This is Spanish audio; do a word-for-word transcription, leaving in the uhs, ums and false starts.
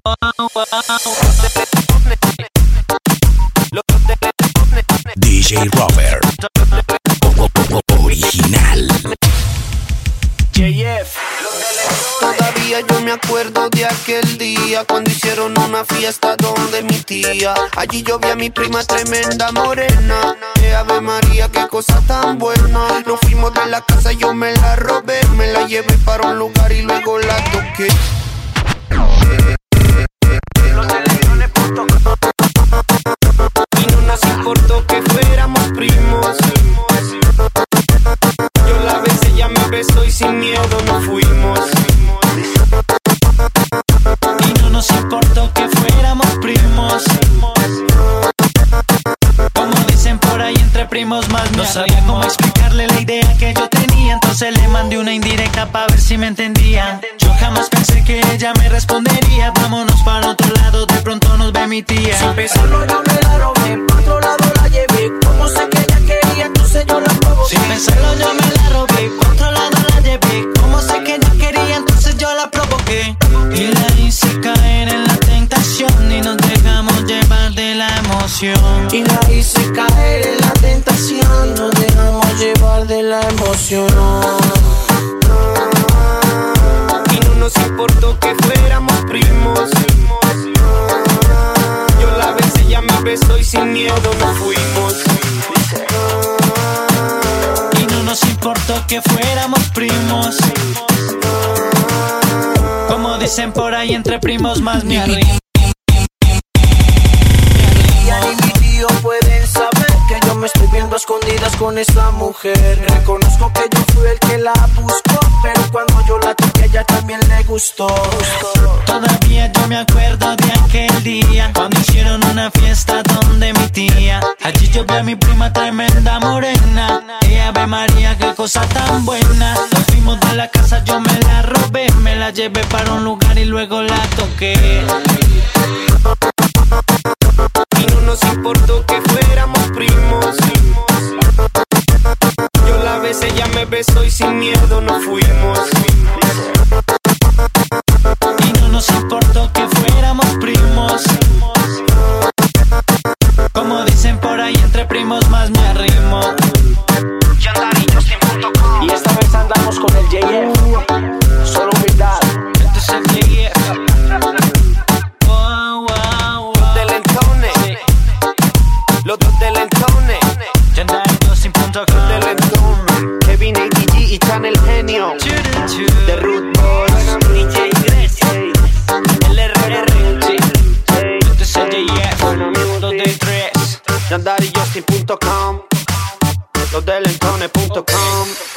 D J Robert original. J F. Todavía yo me acuerdo de aquel día cuando hicieron una fiesta donde mi tía. Allí yo vi a mi prima tremenda morena. Eh, Ave María, qué cosa tan buena. Nos fuimos de la casa, yo me la robé. Me la llevé para un lugar y luego la toqué. Y no nos importó que fuéramos primos. Yo la besé, ella me besó y sin miedo nos fuimos. Y no nos importó que fuéramos primos. Como dicen por ahí, entre primos más me No sabía cómo explicarle la idea que yo tenía. Entonces le mandé una indirecta pa' ver si me entendía. Yo jamás pensé que ella me respondería. Vámonos para otro lado, de pronto nos ve mi tía. Sin pensarlo yo me la robé, pa' otro lado la llevé. Como sé que ella quería, entonces yo la provoqué. Sin pensarlo yo me la robé, pa' otro lado la llevé. Como sé que ella quería, entonces yo la provoqué. Y la hice caer en la tentación y nos dejamos llevar de la emoción. Y la hice caer en la tentación, nos dejamos llevar de la emoción. Y no nos importó que fuéramos primos. Yo la besé, ella me besó y sin miedo nos fuimos. Y no nos importó que fuéramos primos. Como dicen por ahí, entre primos más me arrimo. Ella ni mi tío pueden saber que yo me estoy viendo a escondidas con esa mujer. Reconozco que yo fui el que la buscó, pero cuando yo la toqué a ella también le gustó. Todavía yo me acuerdo de aquel día cuando hicieron una fiesta donde mi tía. Allí yo vi a mi prima tremenda morena. Y Ave María, qué cosa tan buena. Nos fuimos de la casa, yo me la robé. Me la llevé para un lugar y luego la toqué. Y no nos importó que fuéramos primos. Yo la besé, ella me besó y sin miedo nos fuimos. Y no nos importó que fuéramos primos. Como dicen por ahí, entre primos más me arrimo. Y esta vez andamos con el J F. Solo humildad. Este es el J F. Wow, wow, wow. Los delentones. Los dos delentones. Los delentones. Kevin A D G y Channel Genio. The Root Boys. D J Grecia. El R R. Este es el J F. dos de tres. Yandari Justin punto com. Los delentones punto com.